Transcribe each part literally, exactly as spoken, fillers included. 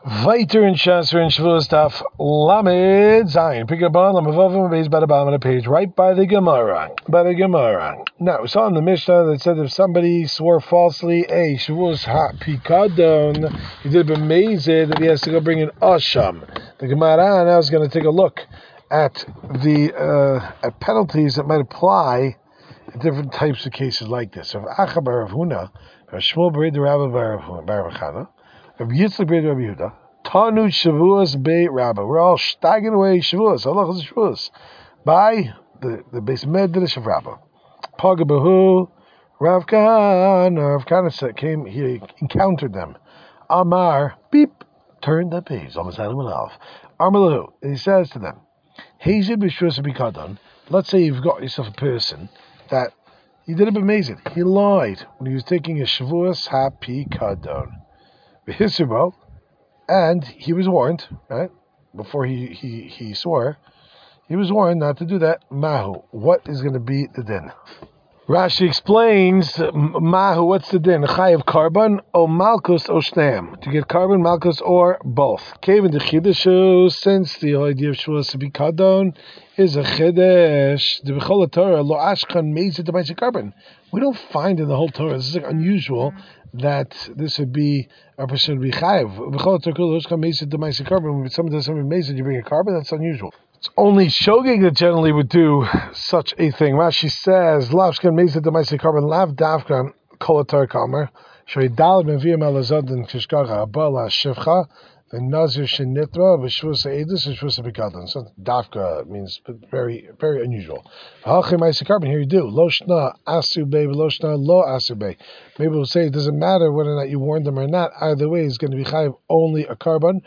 Weiter in Shasser and Shavuos Daf Lamed Zion. Pick up on Lamavavim based by the bottom of the page, right by the Gemara. By the Gemara. Now, we saw in the Mishnah that said if somebody swore falsely, a Shavuos Ha Pikadon, he did b'mezid that he has to go bring an Asham. The Gemara now is going to take a look at the uh, at penalties that might apply in different types of cases like this. Of Acha bar Rav Huna, Shmuel Bered Rabba bar Chana, Rabbi Yitzchak Bered Rabbi Yehuda, Tanu Shavuos Be Rabba. We're all staggering away Shavuos. Allah is Shavuos by the the base medrash of Rabba. Pagabahu Rav Kahana. Rav Kahana came. He encountered them. Amar beep turned the page. Almost had him off. Armalahu. He says to them, Hezid b'Shavuos B'Kadon. Let's say you've got yourself a person that he did a bit amazing. He lied when he was taking a Shavuos Ha Pikadon. V'Hisubo. And he was warned, right, before he, he, he swore, he was warned not to do that. Mahu, what is going to be the din? Rashi explains, Mahu, what's the din? Chayav carbon, o malchus, o shneim. To get carbon, malchus, or both. Kevin the chidushu, since the whole idea of Shavuos B'Kadon is a chidesh, the b'chol Torah, lo ashkan mezid to ma'aseh carbon. We don't find in the whole Torah, this is unusual, that this would be a person would be chayiv. B'chol Torah, lo ashkan mezid to ma'aseh carbon. When someone does something mezid, you bring a carbon, that's unusual. It's only shogeg that generally would do such a thing. Rashi says, "Lavshkan mezid to ma'aseh carbon lav davkan kolatar kamer shoydal meviyim elazadin kishgacha abala shivcha the nazir shenitra v'shvus edus v'shvus b'kadon." So davka means very very unusual. Ha'achim ma'aseh carbon, here you do loshna asube loshna lo asube. Maybe we'll say it doesn't matter whether or not you warned them or not. Either way, it's going to be chayiv only a carbon.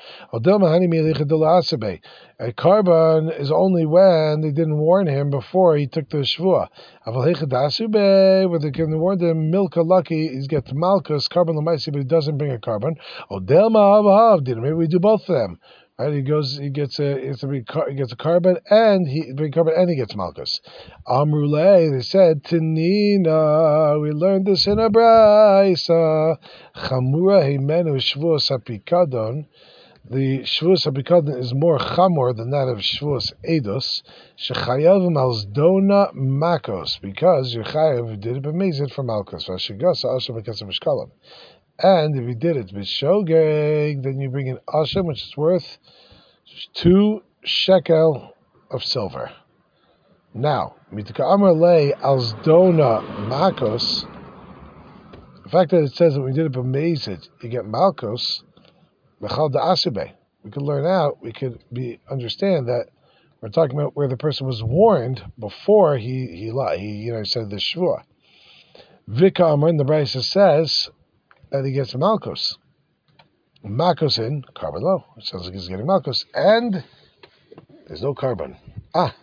A carbon is only when they didn't warn him before he took the shvua. Where they can warn him, milka lucky, he's get malchus, carbon lamaisi, but he doesn't bring a carbon. Maybe we do both of them. Right? He goes, he gets a, he gets a carbon, and he brings carbon, and he gets malchus. Amrulay, they said, Tinina, we learned this in a braysa. Chamura himenu shvuos hapikadon. The shvuos hapikadon is more chamor than that of shvuos edus. Shechayavim alzdona makos, because your chayav did it b'mezid for malchus. Vashigasa asher b'kasem mishkalam. And if you did it with shogeg, then you bring an asham, which is worth two shekel of silver. Now, mitka amar lei alzdona makos. The fact that it says that we did it b'mezid, you get malchus. Mechal da'asube. We could learn out. We could be understand that we're talking about where the person was warned before he he lied. He you know said the shvua. Vika amar in the Brisa says that he gets a malchus. Malchus in carbon low. It sounds like he's getting malchus, and there's no carbon. Ah,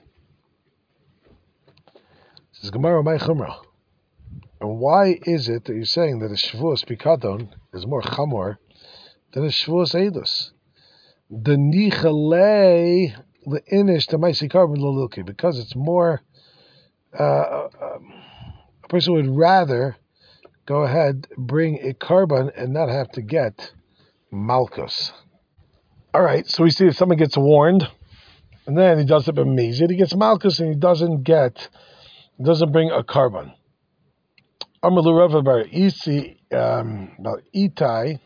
this is Gemara my chumrah. And why is it that you're saying that a shvuos pikadon is more chamor than a shvuos edus? The nichalei the inish the ma'aseh carbon lolilki, because it's more. Uh, um, a person would rather go ahead, bring a carbon and not have to get malchus. All right, so we see that someone gets warned, and then he does it b'mezid. He gets malchus, and he doesn't get, doesn't bring a carbon. Amalu Rav bar Isi bar Itai.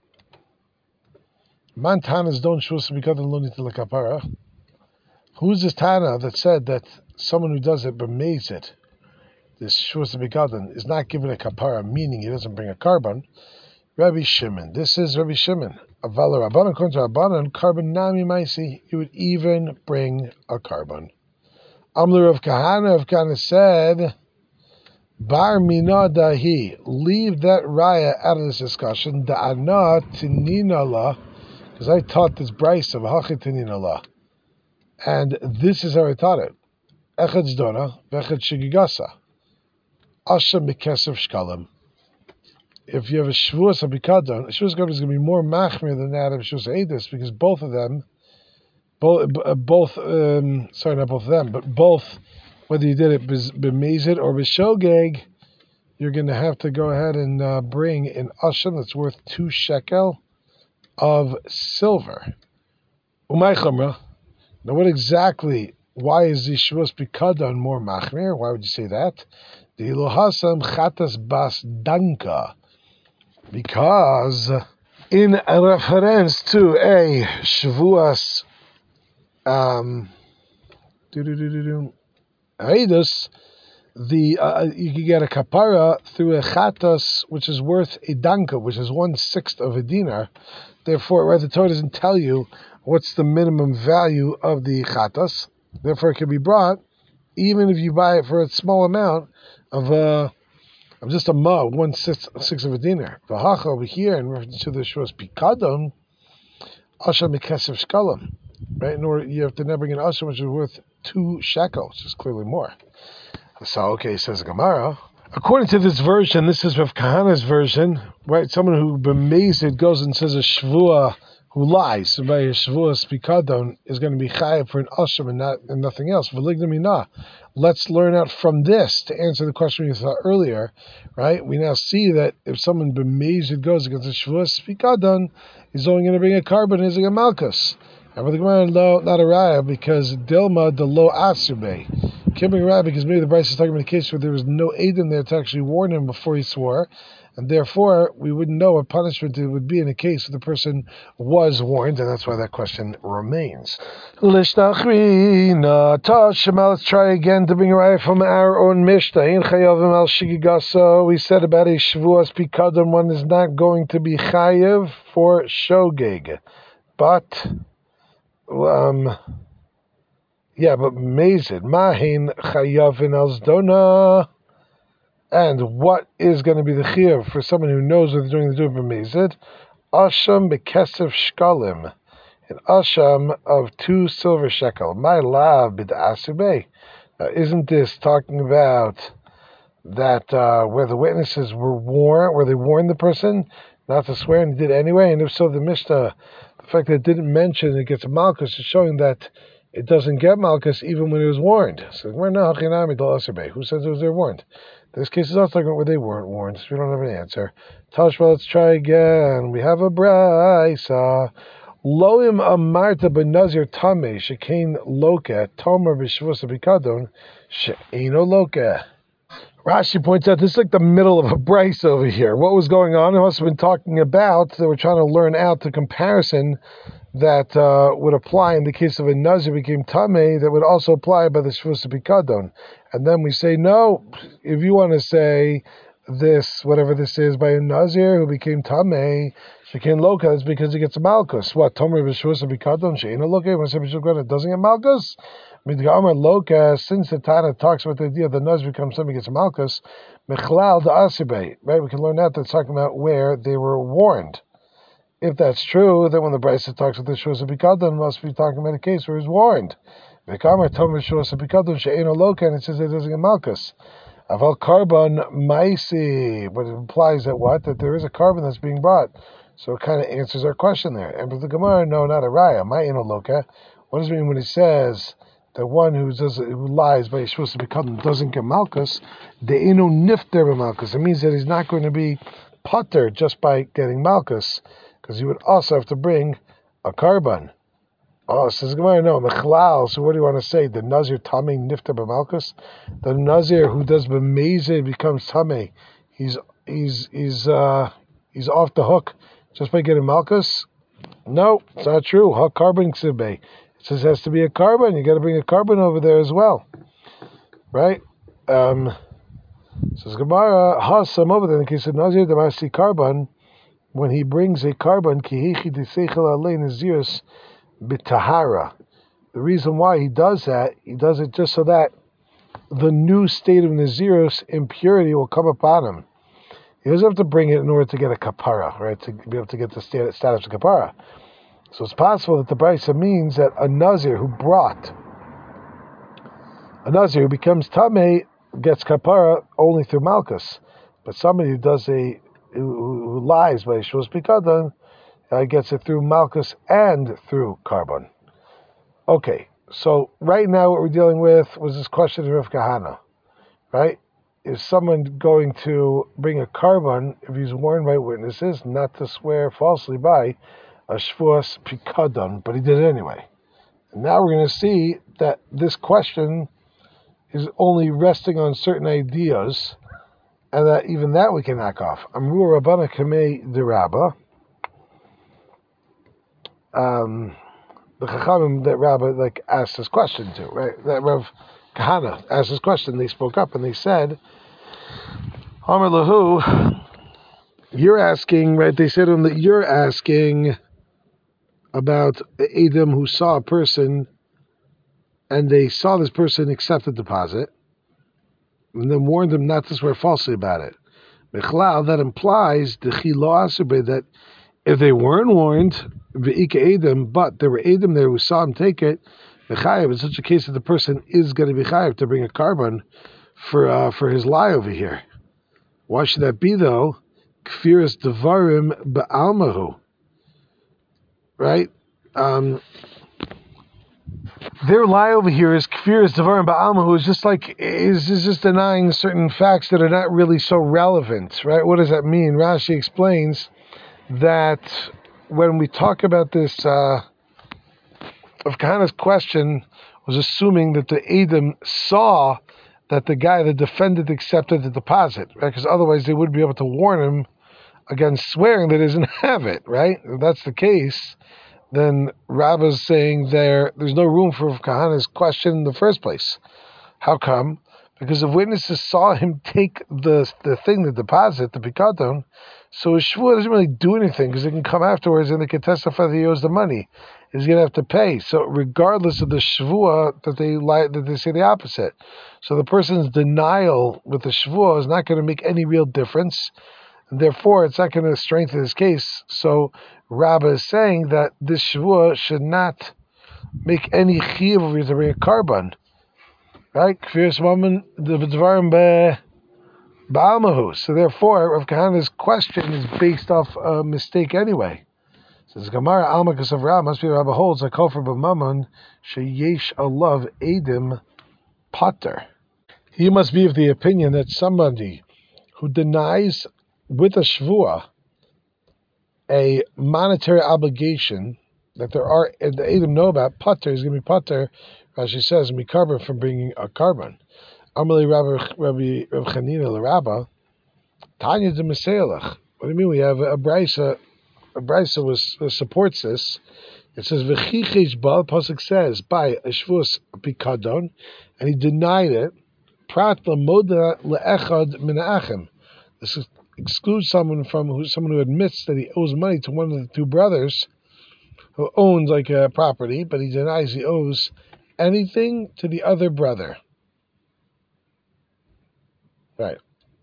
Mantanas don't shvuos because lo nitil kapara. Who's this Tana that said that someone who does it b'mezid, this shvuos b'kadon, is not given a kapara, meaning he doesn't bring a carbon? Rabbi Shimon. This is Rabbi Shimon. Aval Rabbanan kontra Rabbanan carbon nami maisi. You would even bring a carbon. Amlu Rav Kahana. Rav Kahana said, Bar mina dahi. Leave that raya out of this discussion. Da'ana tinina la. Because I taught this Bryce of hachi tinina la. And this is how I taught it. Echad zdona v'echad shigigasa. Asha mikesef shkalim. If you have a shvuos habikadon, a shvuos habikadon is going to be more machmir than that of shvuos edus, because both of them, both, both, um, sorry, not both of them, but both, whether you did it b'mezid or b'shogeg, you're going to have to go ahead and uh, bring an asham that's worth two shekel of silver. Umay chumra. Now, what exactly? Why is the Shavuos Pikadon more machmir? Why would you say that? The Elohasam chatas bas danka, because in a reference to a Shavuos um, Eidus, the uh, you can get a kapara through a chatas, which is worth a danka, which is one sixth of a dinar. Therefore, right, the Torah doesn't tell you what's the minimum value of the chatas. Therefore, it can be brought even if you buy it for a small amount of uh, of just a ma, one sixth, sixth of a dinar. The hacha over here, in reference to the Shavuos Pikadon, asha mikesef shkalim. Right, in order you have to now bring an asha which is worth two shekels, which is clearly more. So, okay, says Gemara. According to this version, this is Rav Kahana's version, right? Someone who b'mezid goes and says a shvua who lies, so by a shvua spikadon is going to be chayav for an asham and not and nothing else. V'ligdamina. Let's learn out from this to answer the question we thought earlier, right? We now see that if someone b'mezid goes against a shvua spikadon, he's only going to bring a carbon, he's a malchus. And for the Gemara, no, not a raya, because Dilma the lo asube. Can't bring a raya because maybe the Bryce is talking about a case where there was no aid in there to actually warn him before he swore, and therefore we wouldn't know what punishment it would be in a case where the person was warned, and that's why that question remains. Let's try again to bring a raya from our own Mishnah. We said about a Shavuos Pikadon, one is not going to be chayiv for shogeg, but Um, yeah, but mazid mahin chayavin alzdona, and what is going to be the chiyuv for someone who knows what they're doing? They're doing mazid asham bekesef shkalim, an asham of two silver shekel. My love bid asube. Uh, isn't this talking about that uh, where the witnesses were warned, where they warned the person not to swear and did anyway? And if so, the Mishnah, the fact that it didn't mention it gets malchus is showing that it doesn't get malchus even when it was warned. So who says it was they warned? This case is also talking about where they weren't warned, so we don't have an answer. Tashma, let's try again. We have a braysa. Loim amarta benazir tameh shekain loka tomer b'shvus b'kadon she'eno loka. Rashi points out this is like the middle of a brace over here. What was going on? It must have been talking about, they were trying to learn out the comparison that uh, would apply in the case of a Nazir became Tameh, that would also apply by the Shvus Pikadon. And then we say, no, if you want to say this, whatever this is, by a Nazir who became Tameh, Shekin Loka, it's because he gets a Malkus. What? Tomer B'Shvus Pikadon, She'ena Loka, when it doesn't get Malkus? Loka, since the Tana talks about the idea that Nuz becomes something gets Malchus, Mechlal the Asibe, right? We can learn that that's talking about where they were warned. If that's true, then when the Brisa talks about the Shus Bikadon, must be talking about a case where he's warned. Mekamar Tomer Shus Bikadon She'eno Loka, and it says it doesn't get Malchus. Aval Carbon Maisi, but it implies that what? That there is a carbon that's being brought. So it kind of answers our question there. And with the Gemara, no, not a Raya. Ma'eno Loka. What does it mean when he says the one who does who lies by Yeshua Bikadon doesn't get Malchus? The inu nifter Malchus. It means that he's not going to be putter just by getting Malchus, because he would also have to bring a carbon. Oh, says Gemara, no, Mechlal. So what do you want to say? The Nazir Tameh nifter b'Malchus? The Nazir who does b'mezid becomes Tameh. He's he's he's uh he's off the hook just by getting Malchus? No, it's not true. Ha carbon ksibbe. It says it has to be a carbon. You got to bring a carbon over there as well, right? Um, says Gemara, ha some over there in the case of Nazir Damasi carbon, when he brings a carbon, kihichi diseichel alei nazirus b'tahara. The reason why he does that, he does it just so that the new state of nazirus impurity will come upon him. He doesn't have to bring it in order to get a kapara, right? To be able to get the status of kapara. So it's possible that the Brisa means that a Nazir who brought, a Nazir who becomes Tameh gets kapara only through Malchus, but somebody who does a who, who lies by Shvus Pikadon uh, gets it through Malchus and through carbon. Okay, so right now what we're dealing with was this question of Rav Kahana, right? Is someone going to bring a carbon if he's warned by witnesses not to swear falsely by a shvuas pikadon, but he did it anyway. And now we're going to see that this question is only resting on certain ideas, and that even that we can knock off. Amru Rabbana Kamei de Rabba. Um, the Chachamim that Rabba like asked this question to, right? That Rav Kahana asked this question. They spoke up and they said, Amar Lahu, you're asking, right? They said to him that you're asking about Edom who saw a person and they saw this person accept the deposit and then warned them not to swear falsely about it. That implies that if they weren't warned, Edom, but there were Edom there who saw him take it, in such a case that the person is going to be chayav to bring a carbon for uh, for his lie over here. Why should that be though? Kfiras devarim ba'almahu. Right? Um, their lie over here is kfiras devarim ba'almahu, is just like is, is just denying certain facts that are not really so relevant. Right? What does that mean? Rashi explains that when we talk about this, uh, of Kahana's question was assuming that the Edom saw that the guy, the defendant, accepted the deposit, right? Because otherwise they would be able to warn him against swearing that he doesn't have it, right? If that's the case, then Rabba's saying there, there's no room for Kahana's question in the first place. How come? Because if witnesses saw him take the the thing, the deposit, the pikadon, so his shvuah doesn't really do anything because they can come afterwards and they can testify that he owes the money. He's going to have to pay. So regardless of the shvuah that they lie, that they say the opposite. So the person's denial with the shvuah is not going to make any real difference. And therefore, it's not going to strengthen his case. So Rabbah is saying that this shvuah should not make any chiyuv over to bring a carbon. Right? So therefore, Rav Kahana's question is based off a mistake anyway. Says Gemara, Alma Kasavra must be Rabbi holds a kofar b'mammon sheyesh alav edim potter. He must be of the opinion that somebody who denies with a shvuah a monetary obligation that there are the edim know about potter is going to be potter. Rashi says mikarbon from bringing a carbon. Amalei Rabbi Rabbi Rabbi Chanina l'Rabba Tanya de Meseilach. What do you mean? We have a brisa. A brisa was uh, supports this. It says v'chichesh bal. Pasuk says by a shvus pikadon, and he denied it. Prat lamoda leechad min ha'achim. This is, excludes someone from who someone who admits that he owes money to one of the two brothers who owns like a property, but he denies he owes anything to the other brother. Right.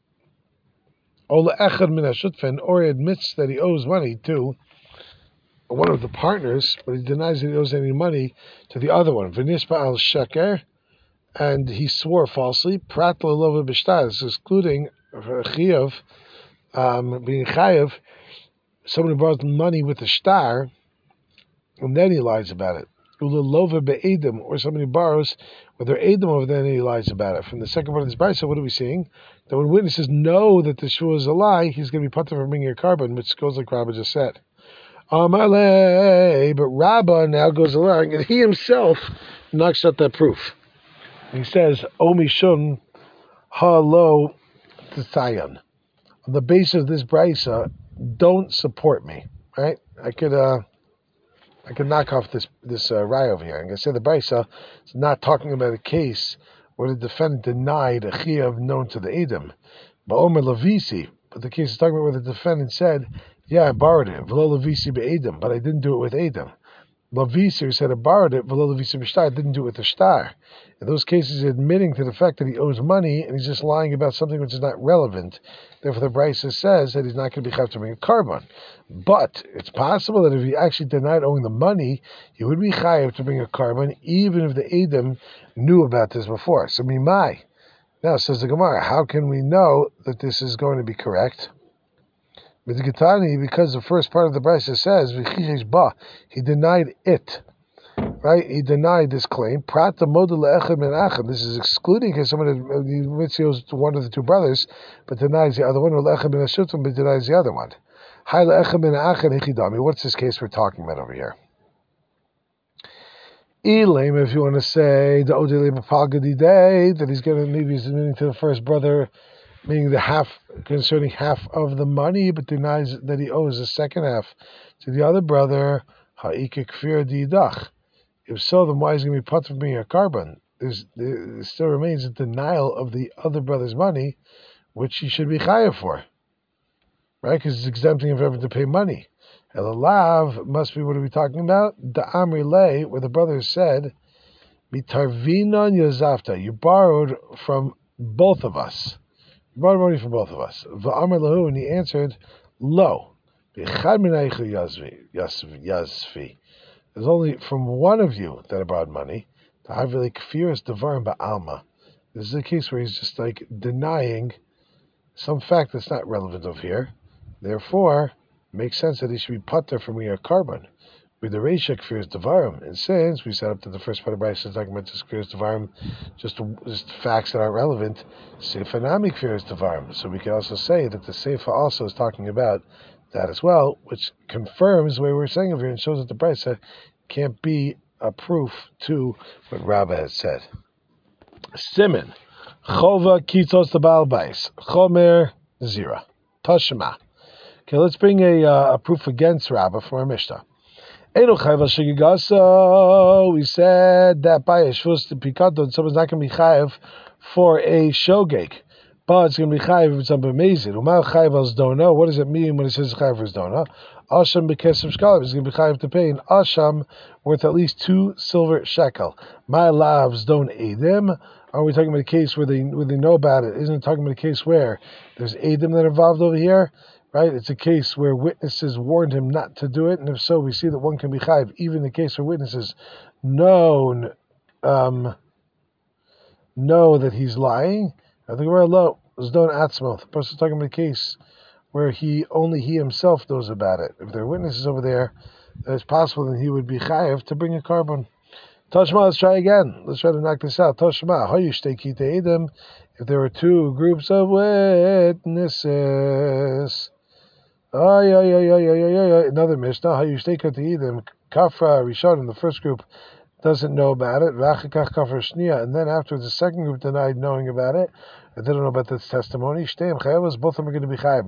Or he admits that he owes money to one of the partners, but he denies that he owes any money to the other one. V'nispa al sheker, and he swore falsely. Prat l'lova b'shtar, this is including chayav, um, being chayav, someone who borrows money with a shtar, and then he lies about it. Ulilova be'edim, or somebody borrows with their edim over there and he lies about it. From the second part of this brisa, what are we seeing? That when witnesses know that the shvuah is a lie, he's going to be put from bringing a carbon, which goes like Rabbah just said. Amalei, but Rabbah now goes along and he himself knocks out that proof. He says, Omishun halo tzayon. On the basis of this brisa, don't support me. Right? I could uh I can knock off this this uh, rye over here. I'm going to say the brisa is not talking about a case where the defendant denied a chiyuv known to the edom, but omer levisi. But the case is talking about where the defendant said, "Yeah, I borrowed it, v'lo levisi be'edom, but I didn't do it with edom." Levisi said I borrowed it, v'lo levisi b'shtar, I didn't do it with the shtar. In those cases, he's admitting to the fact that he owes money and he's just lying about something which is not relevant. Therefore, the brisa says that he's not going to be chayav to bring a carbon. But it's possible that if he actually denied owing the money, he would be chayav to bring a carbon, even if the edom knew about this before. So, mimai. Now, says the Gemara, how can we know that this is going to be correct? Because the first part of the brisa says, he denied it. Right? He denied this claim. This is excluding because someone admits he owes to one of the two brothers, but denies the other one, but denies the other one. What's this case we're talking about over here? Elam, if you want to say the day that he's going to maybe he's admitting to the first brother, meaning the half concerning half of the money, but denies that he owes the second half to the other brother. If so, then why is he going to be put from being a carbon? There's, there still remains a denial of the other brother's money, which he should be chayav for, right? Because it's exempting him from having to pay money. Elalav must be, what are we talking about? The Amri Lay, where the brother said, Mitarvinon Yozafta, you borrowed from both of us. You borrowed money from both of us. V'Amr Lahu, and he answered, Lo. Yazfi. There's only from one of you that I borrowed money. This is a case where he's just like denying some fact that's not relevant over here. Therefore, it makes sense that he should be pater from a carbon. With the Reisha Kfiras Devarim. And since we set up to the first part of Bryce talking about just Kfiras Devarim, just, just facts that aren't relevant, Seifa Nami Kfiras Devarim. So we can also say that the Seifa also is talking about that as well, which confirms the way we're saying over here and shows that the Bryce can't be a proof to what Rabbah has said. Simin. Chova Kitos the Baal Bais. Chomer Zira. Tashma. Okay, let's bring a, uh, a proof against Rabbah from our Mishnah. We said that by a shvus to pikadon, someone's not going to be chayiv for a shogeg, but it's going to be chayiv if it's amazing. What does it mean when it says chayiv for zdona? Asham b'kesem shkalim is going to be chayiv to pay an asham worth at least two silver shekel. My lavs don't edim. Are we talking about a case where they where they know about it? Isn't it talking about a case where there's edim that are involved over here? Right, it's a case where witnesses warned him not to do it, and if so, we see that one can be chayiv, even in the case where witnesses know, um, know that he's lying. I think we're low. Zdon atzmo. The person's talking about a case where he only he himself knows about it. If there are witnesses over there, it's possible that he would be chayiv to bring a carbon. Toshma, let's try again. Let's try to knock this out. Toshma, hayushteki te'edim. If there were two groups of witnesses. Oh, yeah, yeah, yeah, yeah, yeah, yeah. Another Mishnah. How you stay to them? Kafra Rishon in the first group doesn't know about it. V'achikach kafra shnia, and then afterwards the second group denied knowing about it. And they don't know about this testimony. Shteim chayavos, both of them are going to be chayav.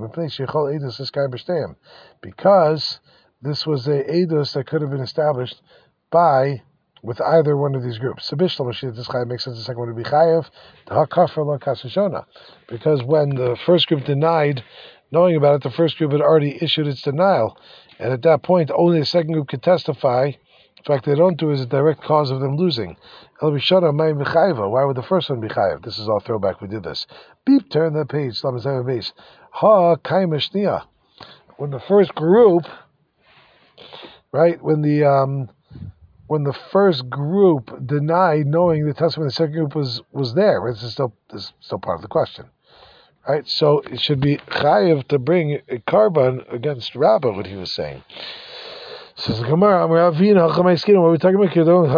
Because this was a edus that could have been established by with either one of these groups. Sabishlam Mashiach, this chayav makes sense. The second one would be chayav. The hakafra lo kasashona, because when the first group denied knowing about it, the first group had already issued its denial, and at that point, only the second group could testify. In fact, they don't do it as a direct cause of them losing. Why would the first one be chayiv? This is all throwback. We did this. Beep, turn the page. Ha kaimashnia. When the first group, right? When the um, when the first group denied knowing the testimony, the second group was was there. Right? This is still this is still part of the question. Right, so it should be chayiv to bring a carbon against Rabbah, what he was saying. Says the Gemara, what are we talking about?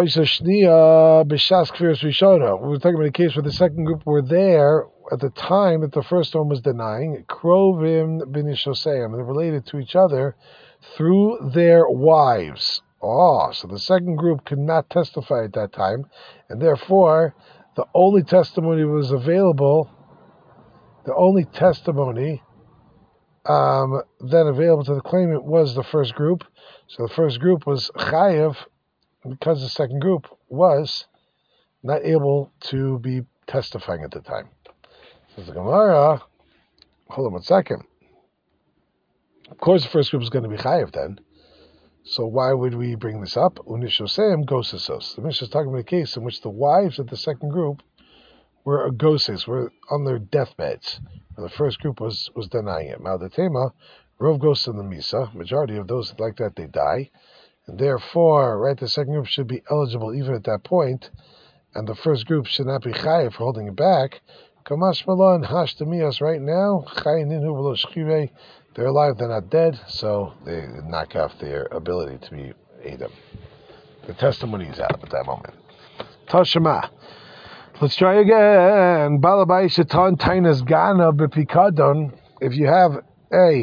We're talking about a case where the second group were there at the time that the first one was denying. Krovim b'nishoseim, they're related to each other through their wives. Oh, so the second group could not testify at that time, and therefore the only testimony was available. The only testimony um, then available to the claimant was the first group. So the first group was chayiv because the second group was not able to be testifying at the time. Says the Gemara, hold on one second. Of course, the first group is going to be chayiv then. So why would we bring this up? Unishoseim gosasos. The Mishnah is talking about a case in which the wives of the second group were agoses, were on their deathbeds. And the first group was, was denying it. Maldatema, Rov goes in the Misa. Majority of those like that, they die. And therefore, right, the second group should be eligible even at that point, and the first group should not be chayiv for holding it back. Kamash Malon, Hash Demias, right now, Chayininu Velo Shchive, they're alive, they're not dead, so they knock off their ability to be Edom. The testimony is out at that moment. Tashema. Let's try again. Balabai Shatan Tainas Gana Bipikadon. If you have a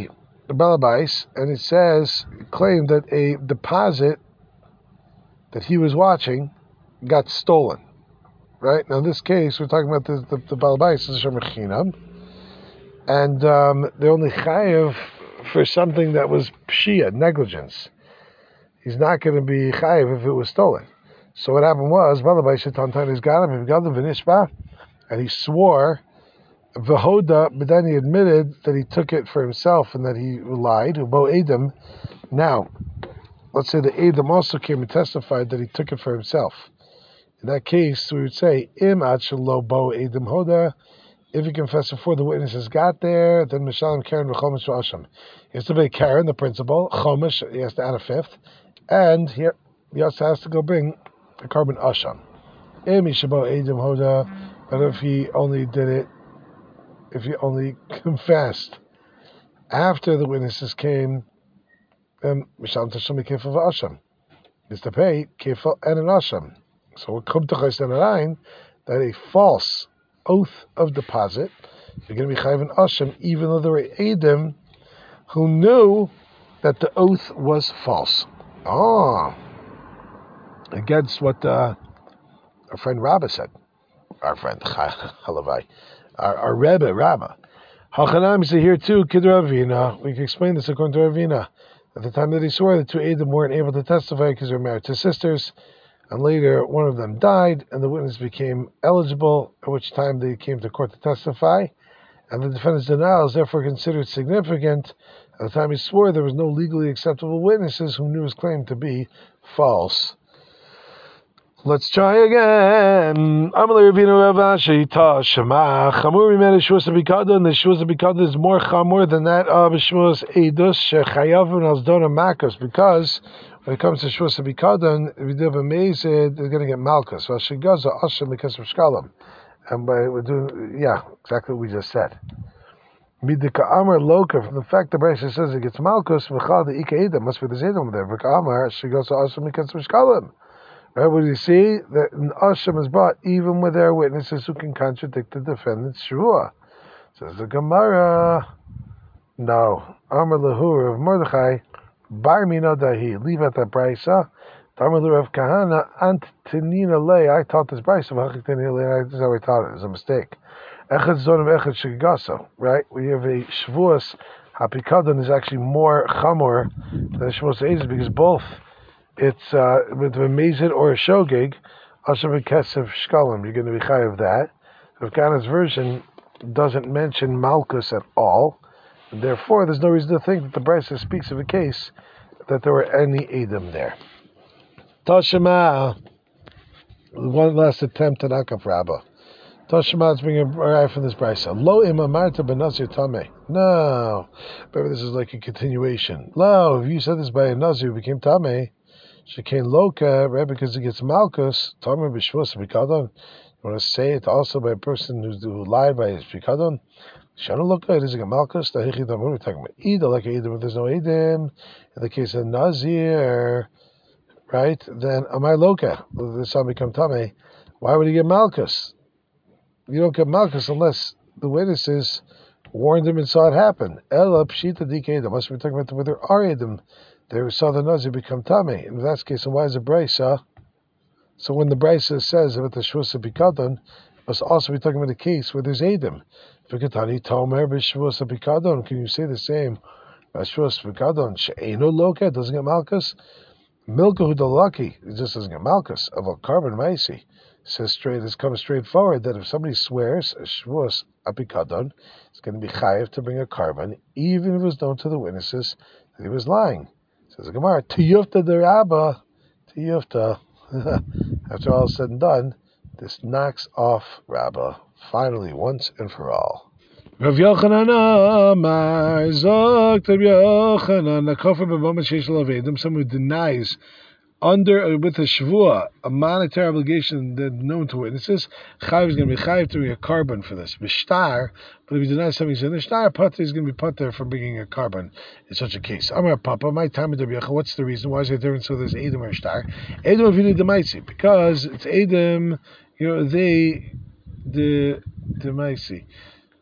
the Balabais, and it says, claimed that a deposit that he was watching got stolen. Right? Now, in this case, we're talking about the, the, the Balabais, is Shemachinam, and um, they're only chayev for something that was pshia, negligence. He's not going to be chayev if it was stolen. So what happened was, Balabais Shetantan is got him, got the Vinishba, and he swore, Vahoda, but then he admitted that he took it for himself and that he lied, Ubo Edom. Now, let's say the Edom also came and testified that he took it for himself. In that case, we would say, Im Achelo Bo Edom Hoda. If he confessed before the witnesses got there, then Mishalim Karen V'chomish V'asham. He has to pay Karen, the principal, Chomish, he has to add a fifth, and he, he also has to go bring a carbon Asham. Im Ishabo Edom Hoda, but if he only did it, if he only confessed after the witnesses came, then Mishalim Tashumi Kefal V'asham. He has to pay Kefal and an Asham. So what come to Chaysten that a false oath of deposit, you're going to be chayiv an asham, even though there were Edom who knew that the oath was false. Ah, against what uh, our friend Rabbah said. Our friend Halavai, our, our Rebbe Rabbah. Hachanam is here too. Kid Ravina. We can explain this according to Ravina. At the time that he swore, the two Edom weren't able to testify because they were married to sisters. And later, one of them died, and the witness became eligible, at which time they came to court to testify. And the defendant's denial is therefore considered significant. At the time he swore, there was no legally acceptable witnesses who knew his claim to be false. Let's try again. Amalei Ravina Rav Ashi Tashema Chamur Mimene Shvus Abikadon. The Shvus Abikadon is more chamur than that of Shvus Eidus Shechayavun Alzdona Makos, because when it comes to Shvus Abikadon, if you do have a mezid, they're going to get Malkus. Well, Shigaza Asham because of Shkalam. And by we're doing, yeah, exactly what we just said. Midika Amar Loka, from the fact the Brisa says it gets Malkus, V'chal the Ika Edom, must be the Zedom there. V'ka Amar, Shigaza Asham because of Shkalam. Right, what do you see? That an Asham is brought even with their witnesses who can contradict the defendant's Shvuah. Says the Gemara, no. Amar Lahur of Mordechai, Bar Mina Dahi, leave at that Brisa. Amar Lahur of Kahana, Antinina Lei, I taught this Brisa, this is how I taught it, it was a mistake. Echad Zonim Echad Shigaso, right? We have a Shvuas, Hapikadon is actually more Chamor than Shvuas Eizes, because both it's uh, with a mezid or a shogeg, Asham Kesef Shkalim, you're going to be high of that. Rav Kahana's version doesn't mention Malkus at all, and therefore there's no reason to think that the Brisa speaks of a case that there were any Edom there. Tashema, one last attempt to knock off Rabbah. Tashema, let's bring a right from this Brisa. Lo imamarta benazir tameh. No, maybe this is like a continuation. Lo, if you said this by a nazir who became tameh, Shekain Loka, right, because it gets Malkus, Tomer B'Shvus B'Kadon. You want to say it also by a person who's, who lied by his B'Kadon? Shana Loka, it is a Malkus, the Hichi Damur, we're talking about Ida, like Edom, if there's no Edom. In the case of Nazir, right, then Amai Loka, the son become Tameh. Why would he get Malkus? You don't get Malkus unless the witnesses warned him and saw it happen. Ela Pshita Dik Edom, must be talking about whether there are Edom. They saw the Nazir become Tameh. In that case, and why is it Brisa? So when the Brisa says about the Shvusa Bikadon, must also be talking about a case where there's Edom. Vikatani Tomer b'Shvusa Bikadon. Can you say the same? Shvusa Bikadon she'eno loka, doesn't get Malkus. Milka Hudalaki, it just doesn't get Malkus. Of a carbon Maisi says straight, it's come straight forward that if somebody swears a Shvusa Bikadon, it's going to be chayiv to bring a carbon, even if it was known to the witnesses that he was lying. Says the Gemara, Tiyufta the Rabbah, Tiyufta. After all is said and done, this knocks off Rabbah, finally, once and for all. Rav Yochanan Amar, Zok Rav Yochanan, the kofar b'momen sheish lo Edom, someone who denies under uh, with a shvua, a monetary obligation that known to witnesses, chayiv is going to be chayiv to bring a carbon for this. B'shtar, but if he denies something, he's in the shtar, pater is going to be pater for bringing a carbon in such a case. Amar Papa, my time in Rabbi Yochanan, what's the reason? Why is there a difference whether there's Edom or shtar? Edom v'inu demaisi, because it's Edom, you know, they, the demaisi.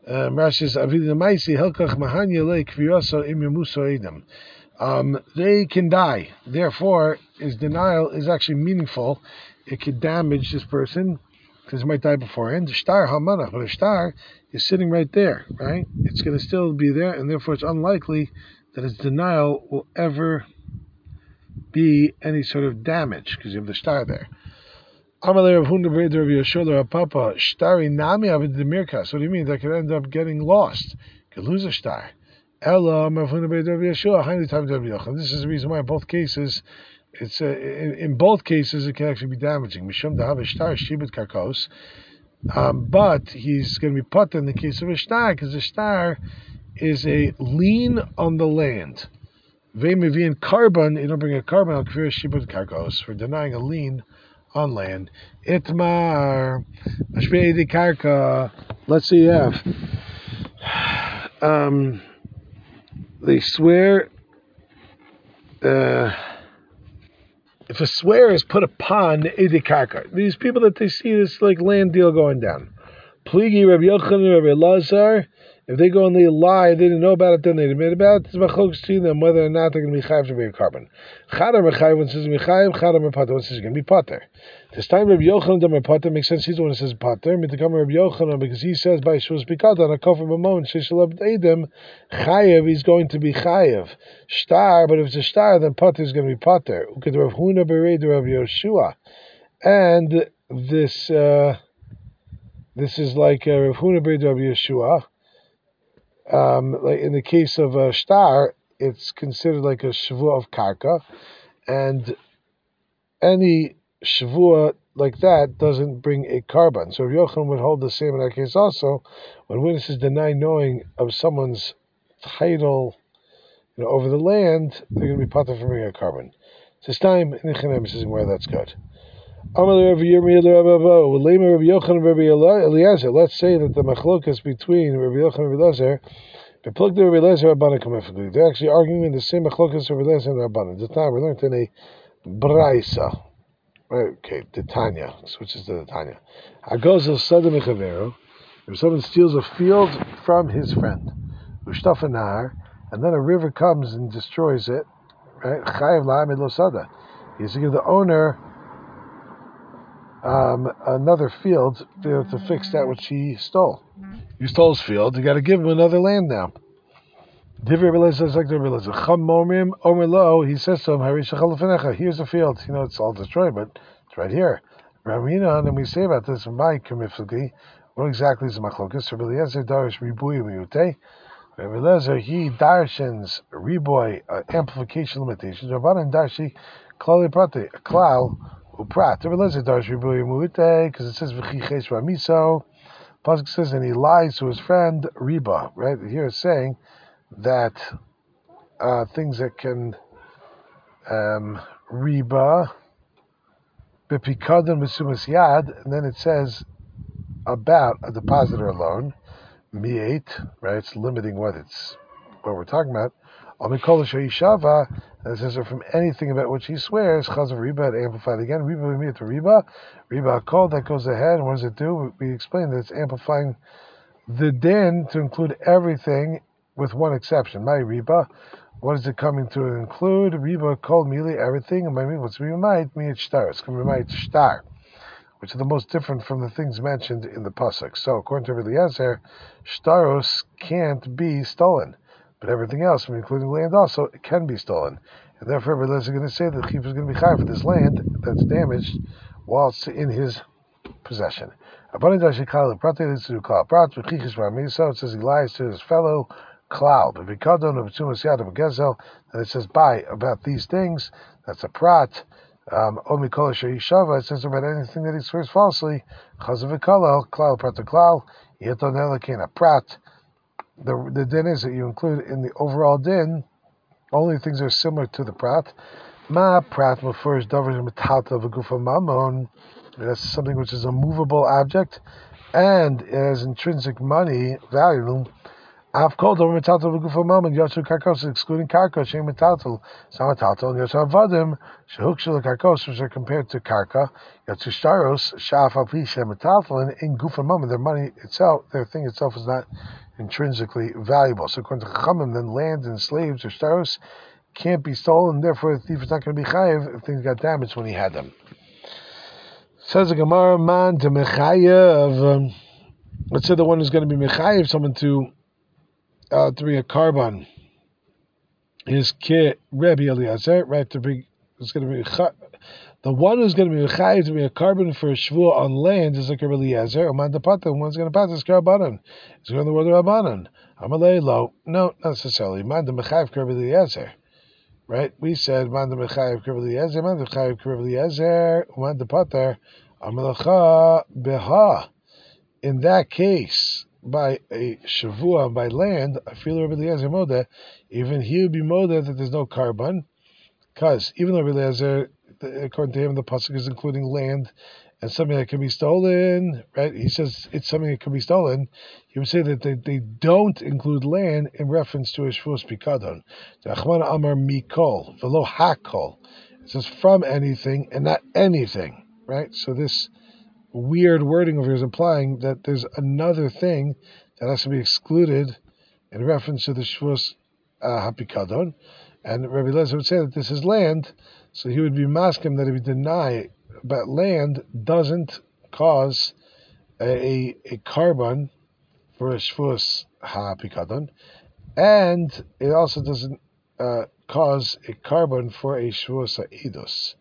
Um, Rashi says, "Avidi Maisi Helkach Mahanya Le Kviyoso Im Yamuso Edom." Um, they can die. Therefore, his denial is actually meaningful. It could damage this person because he might die beforehand. The star hamanach, but the star is sitting right there, right? It's going to still be there, and therefore it's unlikely that his denial will ever be any sort of damage because you have the star there. Amalei Rav Huna B'Rei Rav Yeshua Rav Papa Shtari Nami Avid Demirkas. What do you mean? That could end up getting lost. Could lose a star. Ella Rav Huna B'Rei Rav Yeshua Hainu Tam Rav Yochanan. This is the reason why in both cases, it's uh, in, in both cases it can actually be damaging. Mishum Dahav Star Shibud Karkos. Um, but he's going to be put in the case of a star because a star is a lien on the land. Ve'mevian carbon. You don't bring a carbon al kfir shibud karkos for denying a lien on land. Itmar, Mashpei de Karka. Let's see, you have. Um, they swear. Uh, if a swear is put upon Edi Karka, these people that they see this like land deal going down. Pligi Rabbi Yochanan, Rabbi Lazar. If they go and they lie, they didn't know about it, then they admit about it. It's machlokes to them whether or not they're going to be chayav to be a carbon. Chadar mechayav when it says mechayav, chadar mepater when it says going to be pater. This time Rabbi Yochanan the mepater makes sense. He's the one who says pater. Mitakam Rabbi Yochanan because he says by shus pikatan a kofar b'mon sheishalab edem chayav he's going to be chayav star. But if it's a star, then pater is going to be pater. Uked Rav Huna B'Rei Rav Yeshua, and this uh, this is like uh, Rav Huna B'Rei Rav Yeshua. Um, like in the case of a star, it's considered like a shavua of karka, and any shavua like that doesn't bring a carbon. So Yochanan would hold the same in that case also. When witnesses deny knowing of someone's title, you know, over the land, they're going to be pater from bringing a carbon. So it's time in the Chanem says where that's good. Let's say that the machlokas between Rabbi Yochanan and Rabbi Eliezer, they're actually arguing in the same machlokas of Rabbi Eliezer and Rabbanan. The time we learned in a Braisa, okay, the Tanya, switches to the Tanya. If someone steals a field from his friend, and then a river comes and destroys it, right? He's to give the owner Um, another field to, to fix that which he stole. You stole his field, you got to give him another land now. He says to him, here's the field. You know, it's all destroyed, but it's right here. Ramina, and we say about this, my comifugli, what exactly is the machlokas? Rabbi Eliezer darish ribuy miyute. Rabbi Eliezer, he darshans riboy, uh, amplification limitations. Rabbanan darshi klali prate, a klal, uprat. Rabbi Eliezer darsh ribuy miyute, because it says v'chiches ramiso. Pasuk says, and he lies to his friend riba. Right here, it's saying that uh, things that can um, riba b'pikadon b'sumas yad, and then it says about a depositor alone, mi'et, right? It's limiting what it's what we're talking about. Amikol sheishava, and it says from anything about which he swears, chazav riba, it amplified again. Riba mi'et riba, riba kol, that goes ahead. And what does it do? We explained that it's amplifying the din to include everything, with one exception. My riba, what is it coming to include? Riba called merely everything, and my riba, what's riba might mean it's star. It's going to be star, which are the most different from the things mentioned in the pasuk. So according to Rabbi Eliezer, staros can't be stolen, but everything else, including land, also it can be stolen, and therefore Rabbi Eliezer is going to say that the chief is going to be high for this land that's damaged while it's in his possession. It says he lies to his fellow cloud. If he cut down of Tumas Yad of Gezel, then it says by about these things, that's a prat. Um Omikola Shishava, it says about anything that he swears falsely, Chazavikala, Klal Prat Klal, Yetonela Kena Prat. The the din is that you include in the overall din only things that are similar to the prat. Ma prat refers davar metalta v'gufa mamon. That's something which is a movable object and it has intrinsic money value. Af kol dover metaltel v'gufo moment yotzu karkos, excluding karka, shein metaltel, some metaltel, and yotzu avadim, shehukshu karkos, which are compared to karka, yotzu shtaros, shaf al pi shein metaltel, and in gufo moment, their money itself, their thing itself is not intrinsically valuable. So according to Chachamim, then land and slaves or shtaros can't be stolen, therefore the thief is not going to be chayiv if things got damaged when he had them. Says the Gemara, man to mechayev. Um, let's say the one who's going to be mechayev, someone to Uh, to bring a carbon, his kid Rabbi Eliezer, right? To bring, it's going to be the one who's going to be mechayiv to bring a carbon for a shvua on land is like Rabbi Eliezer. Uman depata, one's going to pass this carbon. It's going to the word of Rabbanan. Amalei lo, no, not necessarily. Man the mechayiv Rabbi Eliezer, right? We said man the mechayiv Rabbi Eliezer, man the mechayiv Rabbi Eliezer, uman depata, amalacha beha. In that case, by a shavua, by land, I feel Rabbi Eliezer moda, even he would be moda that there's no carbon, because even though Rabbi Eliezer, according to him, the pasuk is including land and something that can be stolen, right? He says it's something that can be stolen. He would say that they, they don't include land in reference to a shvuas pikadon. The Achman Amar mikol velo hakol. It says from anything and not anything, right? So this weird wording over here is implying that there's another thing that has to be excluded in reference to the shvus uh, hapikadon, and Rabbi Eliezer would say that this is land, so he would be masking that if you deny that land doesn't cause a a carbon for a shvus hapikadon, and it also doesn't uh, cause a carbon for a shvus ha'idus.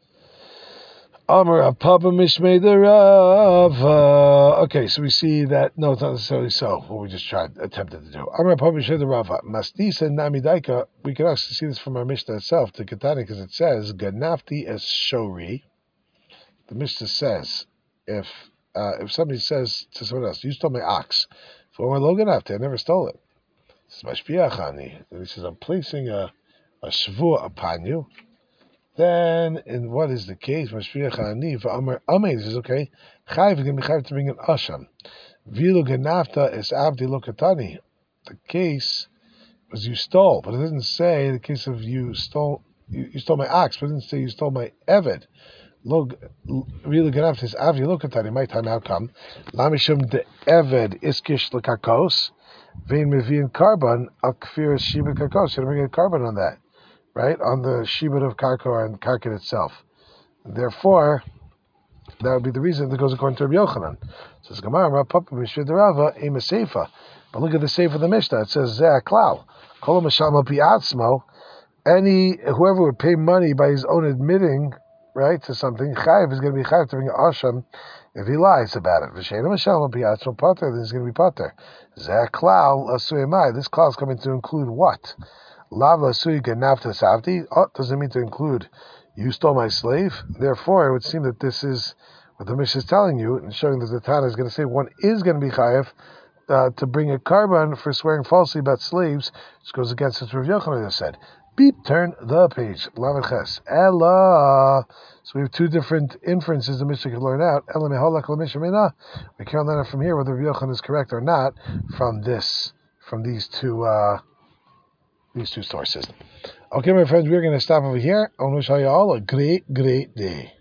Amar Papa Mishmei the Rav. Okay, so we see that no, it's not necessarily so. What we just tried, attempted to do. Amar Papa Mishmei the Rav. Mastisa Namidaika. We can actually see this from our Mishnah itself, the Ketani, because it says Ganafti es Shori. The Mishnah says if uh, if somebody says to someone else, "You stole my ox," for my lo ganafti, I never stole it. It's mashpiachani. And he says, "I'm placing a a shvua upon you." Then, in what is the case? Mashpiach ani for Amar Amay. He says, okay, Chayv is going to be Chayv to bring an asham. Vilu genafta is abdi lokatani. The case was you stole, but it doesn't say the case of you stole. You, you stole my ox, but it doesn't say you stole my eved. Log vilu genafta is abdi lokatani. My time outcome. Lamishum de eved iskish lekakos. Vein mevian carbon al kfir shiba kakos. You're bring a carbon on that. Right, on the shibud of karka and karka itself. Therefore, that would be the reason that goes according to Rabbi Yochanan. It says Gemara, Papa Mishra Derava, Ema Seifa. But look at the Seifa of the Mishnah. It says Zeh Klau. Kol Mashama Piatzmo. Any whoever would pay money by his own admitting, right, to something, Chayiv is going to be Chayiv to bring an asham if he lies about it. V'sheina Mashama Piatzmo Pater, then he's going to be Pater. Zeh Klau Asuyemai. This Klau is coming to include what? Lava sui ganafta savti. Oh, doesn't mean to include you stole my slave. Therefore, it would seem that this is what the Mishnah is telling you and showing that the Tana is going to say one is going to be chayev uh, to bring a carbon for swearing falsely about slaves, which goes against what Rav Yochanan has said. Beep, turn the page. Lamed ches. Ella. So we have two different inferences the Mishnah can learn out. Ella meholak l'mishamina. We can't learn it from here whether Rav Yochanan is correct or not from this, from these two. Uh, These two sources. Okay, my friends, we're going to stop over here. I want to wish you all a great, great day.